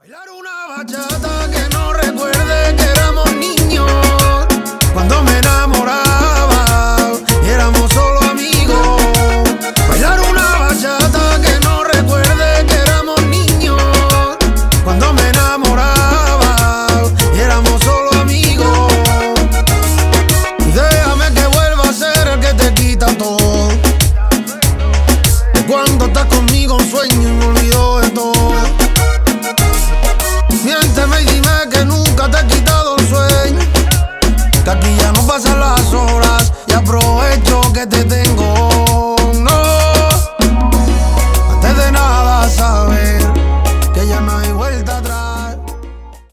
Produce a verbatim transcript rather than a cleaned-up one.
Bailar una bachata que no recuerde que éramos niños, cuando me enamoraba y éramos solo amigos. Bailar una bachata que no recuerde que éramos niños, cuando me enamoraba y éramos solo amigos. Y déjame que vuelva a ser el que te quita todo, que cuando estás conmigo un sueño y me olvido de todo. Miénteme y dime que nunca te he quitado el sueño, que aquí ya no pasan las horas y aprovecho que te tengo.